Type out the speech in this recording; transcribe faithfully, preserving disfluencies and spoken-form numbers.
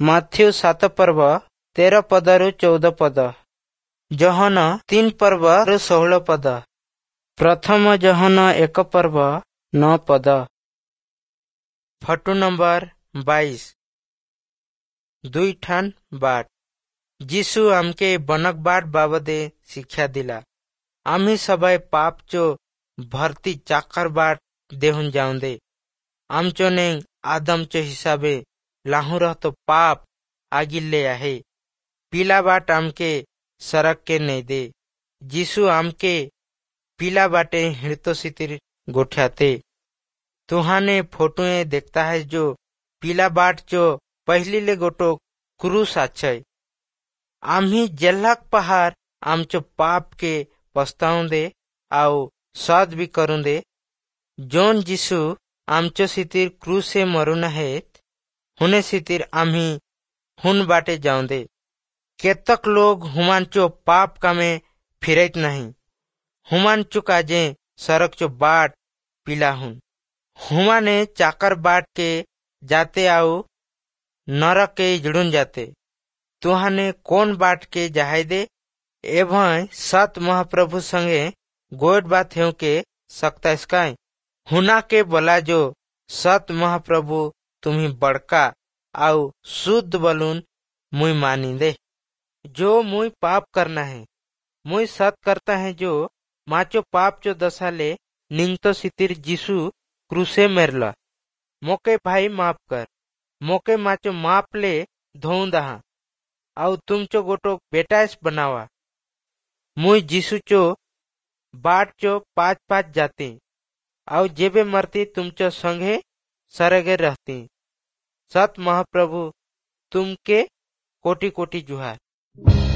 Matthew ସାତ ପର୍ବ ତେର ପଦରୁ ଚଉଦ ପଦ, ଜହନ ତିନି ପର୍ବରୁ ଷୋହଳ ପଦ, ପ୍ରଥମ ଜହନ ଏକ ପର୍ବ ନଅ ପଦ। ଫଟୋ ନମ୍ବର ବାଇଶ। দুই ঠান बाट। যিশু আমকে বনক बाट बाबदे शिक्षा दिला। आम्ही सबाय पाप चो भरती चाकर बाट देहुन जाऊंदे। आमचो ने आदम चो हिसाबे लाहू रह तो पाप आगिले आहे। पीला बाट आमके सरक के नहीं दे। যিশু आमके पीला बाटे हिड़तो सितिर गोठ्याते। तुहाने फोटोए देखता है जो पीला बाट चो पहली ले गोटो क्रूस आछय। आम्ही जेल्लाक पहार आमचो पाप के पछताऊं दे आउ सद भी करूं दे। जोन যিশু आमचो सितिर क्रूसे मरुन आहेत हुने सितिर आम्ही हुन बाटे जाऊं दे। केतक लोग हुमानचो पाप कामे फिरत नहीं। हुमान चुकाजे सरक चो बाट पीला हुन। हुमाने चाकर बाट के जाते आउ नरक के जुड़ुन जाते। तुहाने कौन बाट के जाहे दे एवं सत महाप्रभु संगे गोड बात है के सकता इसकाय। हुना के बोला जो सत महाप्रभु तुम्ही बड़का आउ शुद्ध बलून मुई मानी दे। जो मुई पाप करना है मुई सत करता है जो माचो पाप चो दशा ले निंगतो सितिर যিশু क्रूसे मेरला। मोके भाई माफ कर। मोके माचो माप ले धोऊ दहा आउ तुम चो गोटो बेटाइस बनावा। मुई যিশু चो बाट चो पाँच पाँच जाती आउ जेबे मरती तुम चो संगे सरगे रहती। सत महाप्रभु तुमके कोटि कोटि जुहार।